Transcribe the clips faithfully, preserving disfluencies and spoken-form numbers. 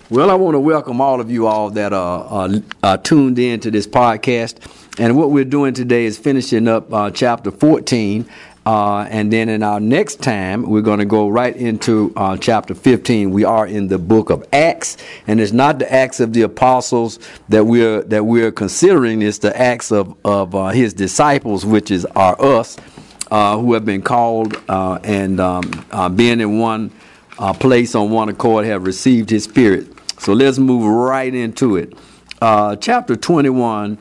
Well, I want to welcome all of you all that are, are, are tuned in to this podcast. And what we're doing today is finishing up uh, chapter fourteen. Uh, and then in our next time, we're going to go right into uh, chapter fifteen. We are in the book of Acts. And it's not the Acts of the apostles that we're that we're considering. It's the Acts of, of uh, his disciples, which is are us, uh, who have been called uh, and um, uh, being in one uh, place on one accord have received his spirit. So let's move right into it. Uh, chapter twenty-one,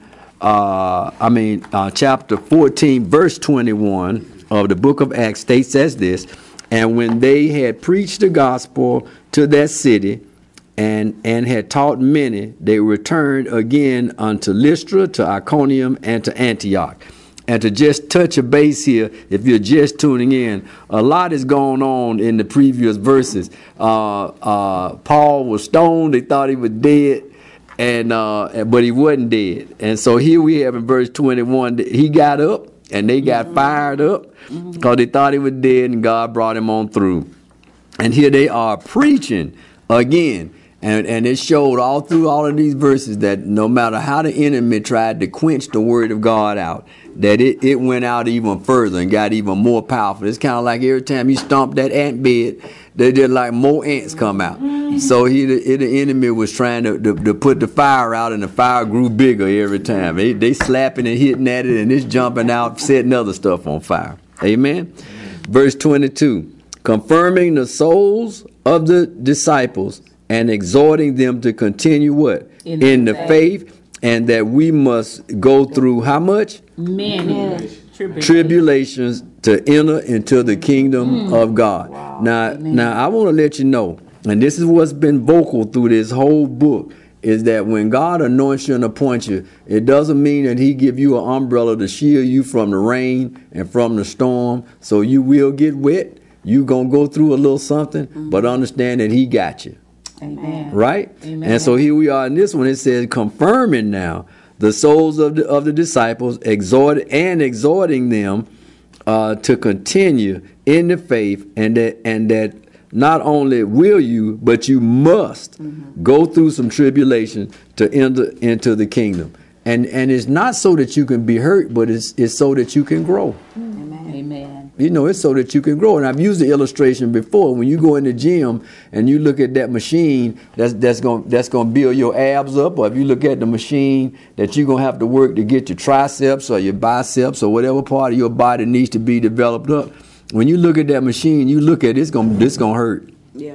uh, I mean, uh, chapter fourteen, verse twenty-one of the book of Acts states as this: and when they had preached the gospel to that city and, and had taught many, they returned again unto Lystra, to Iconium, and to Antioch. And to just touch a base here, if you're just tuning in, a lot is going on in the previous verses. Uh, uh, Paul was stoned; they thought he was dead, and uh, but he wasn't dead. And so here we have in verse twenty-one, he got up, and they got mm-hmm. fired up because mm-hmm. they thought he was dead, and God brought him on through. And here they are preaching again. And and it showed all through all of these verses that no matter how the enemy tried to quench the word of God out, that it, it went out even further and got even more powerful. It's kind of like every time you stomp that ant bed, they did like more ants come out. So he the, the enemy was trying to, to, to put the fire out, and the fire grew bigger every time. They, they slapping and hitting at it, and it's jumping out, setting other stuff on fire. Amen? Verse twenty-two, confirming the souls of the disciples and exhorting them to continue what? In, in the faith. faith, and that we must go through how much? Many tribulations, tribulations to enter into the kingdom mm. of God. Wow. Now, Amen. now I want to let you know, and this is what's been vocal through this whole book, is that when God anoints you and appoints you, it doesn't mean that he give you an umbrella to shield you from the rain and from the storm, so you will get wet. You're going to go through a little something, mm. but understand that he got you. Amen. Right? Amen. And so here we are in this one. It says, confirming now the souls of the, of the disciples, exhort and exhorting them uh, to continue in the faith, and that and that not only will you, but you must mm-hmm. go through some tribulation to enter into the kingdom. And and it's not so that you can be hurt, but it's it's so that you can grow. Amen. Amen. You know, it's so that you can grow. And I've used the illustration before. When you go in the gym and you look at that machine that's that's going that's going to build your abs up, or if you look at the machine that you're going to have to work to get your triceps or your biceps or whatever part of your body needs to be developed up, when you look at that machine, you look at it, it's going it's going to hurt. Yeah.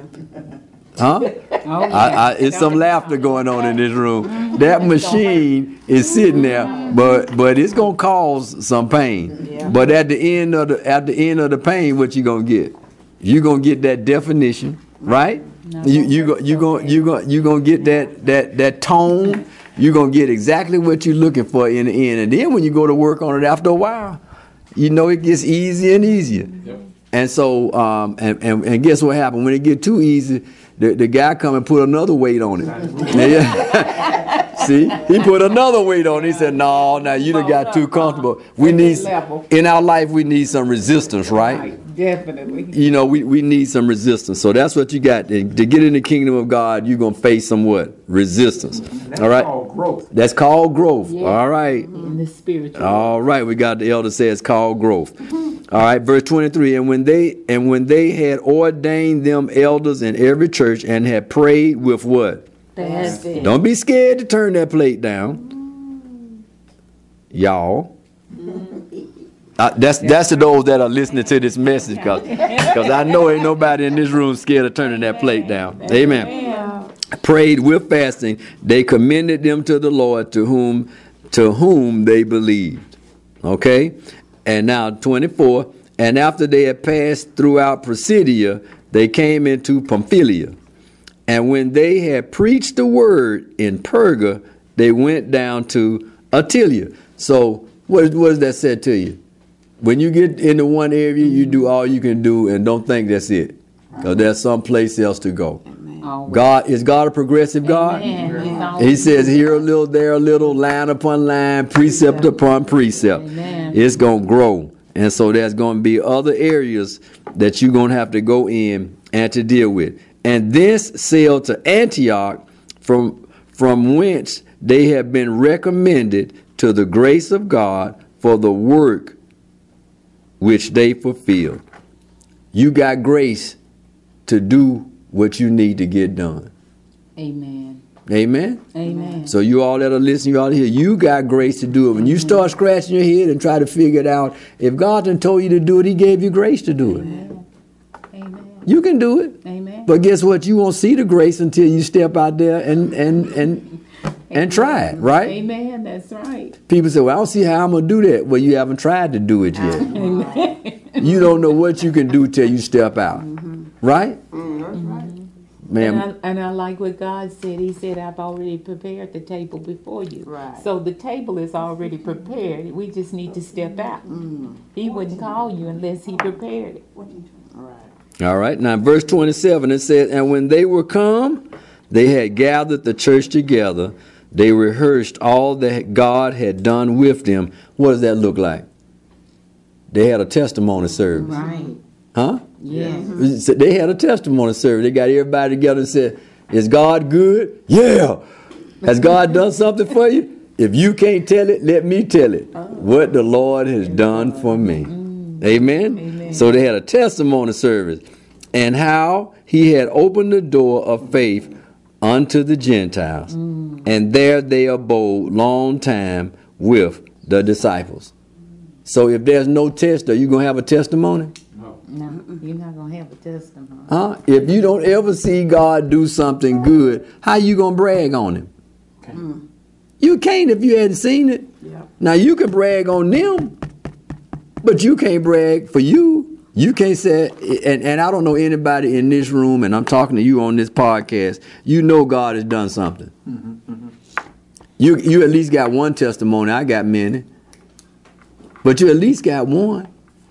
Huh? Oh, yeah. I, I, it's some laughter going on in this room. That machine is sitting there, but but it's gonna cause some pain. Yeah. But at the end of the at the end of the pain, what you gonna get? You gonna get that definition, right? No, you you go you gonna you gonna you gonna get that that that tone. You're gonna get exactly what you're looking for in the end. And then when you go to work on it after a while, you know it gets easier and easier. Yep. And so um and, and and guess what happened when it get too easy? The, the guy come and put another weight on it. See, he put another weight on it. He said, no, now you done got too comfortable. We need, in our life, we need some resistance, right? Definitely. You know, we, we need some resistance. So that's what you got. To get in the kingdom of God, you're going to face some what? Resistance. That's all right? called growth. That's called growth. Yeah. All right. In the spiritual. All right. We got the elder says called growth. All right, verse twenty-three, and when they and when they had ordained them elders in every church and had prayed with what? Fasting. Don't be scared to turn that plate down, y'all. Uh, that's that's to those that are listening to this message, because because I know ain't nobody in this room scared of turning that plate down. Amen. Amen. Prayed with fasting, they commended them to the Lord, to whom to whom they believed. Okay. And now twenty-four, and after they had passed throughout Pisidia, they came into Pamphylia. And when they had preached the word in Perga, they went down to Attalia. So what, what does that say to you? When you get into one area, you do all you can do and don't think that's it, because there's some place else to go. God, is God a progressive God? Amen. He says here a little, there a little, line upon line, precept upon precept. Amen. It's going to grow. And so there's going to be other areas that you're going to have to go in and to deal with. And this sailed to Antioch, from, from whence they have been recommended to the grace of God for the work which they fulfill. You got grace to do what you need to get done. Amen. Amen? Amen. So you all that are listening, you all here, you got grace to do it. When you start scratching your head and try to figure it out, if God done told you to do it, he gave you grace to do it. Amen. Amen. You can do it. Amen. But guess what? You won't see the grace until you step out there and and and and try it, right? Amen. That's right. People say, well, I don't see how I'm going to do that. Well, you haven't tried to do it yet. Amen. You don't know what you can do till you step out. Mm-hmm. Right? Mm-hmm. Right? And Ma'am. I, and I like what God said. He said, I've already prepared the table before you. Right. So the table is already prepared. We just need to step out. Mm. He wouldn't call you unless he prepared it. Right. All right. Now, verse twenty-seven, it says, and when they were come, they had gathered the church together. They rehearsed all that God had done with them. What does that look like? They had a testimony service. Right. Huh? Yes. They had a testimony service. They got everybody together and said, is God good? Yeah. Has God done something for you? If you can't tell it, let me tell it. What the Lord has done for me. Amen? Amen. So they had a testimony service. And how he had opened the door of faith unto the Gentiles. Mm. And there they abode long time with the disciples. So if there's no test, are you going to have a testimony? No, you're not going to have a testimony. Huh? If you don't ever see God do something good, how you going to brag on him? Okay. Mm. You can't if you hadn't seen it. Yep. Now you can brag on them, but you can't brag for you. You can't say, and, and I don't know anybody in this room, and I'm talking to you on this podcast, you know God has done something. Mm-hmm, mm-hmm. You, you at least got one testimony. I got many. But you at least got one.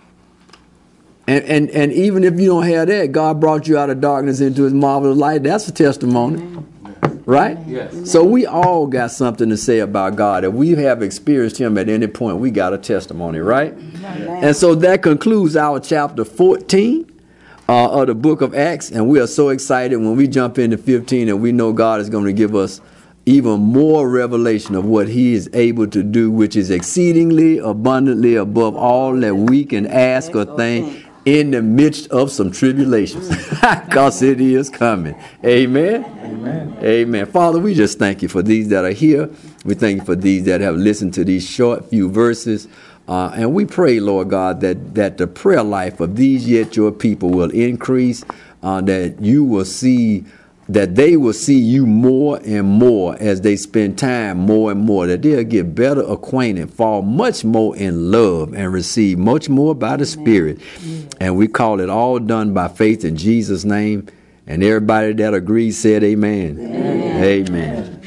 And, and and even if you don't have that, God brought you out of darkness into his marvelous light. That's a testimony. Amen. Right? Yes. So we all got something to say about God. If we have experienced him at any point, we got a testimony, right? Amen. And so that concludes our chapter fourteen uh, of the book of Acts. And we are so excited when we jump into fifteen and we know God is going to give us even more revelation of what he is able to do, which is exceedingly abundantly above all that we can ask or think in the midst of some tribulations, because it is coming. Amen? Amen. Amen. Father, we just thank you for these that are here. We thank you for these that have listened to these short few verses. Uh, and we pray, Lord God, that, that the prayer life of these yet your people will increase, uh, that you will see that they will see you more and more as they spend time more and more, that they'll get better acquainted, fall much more in love, and receive much more by the Spirit. Amen. And we call it all done by faith in Jesus' name. And everybody that agrees said amen. Amen. Amen.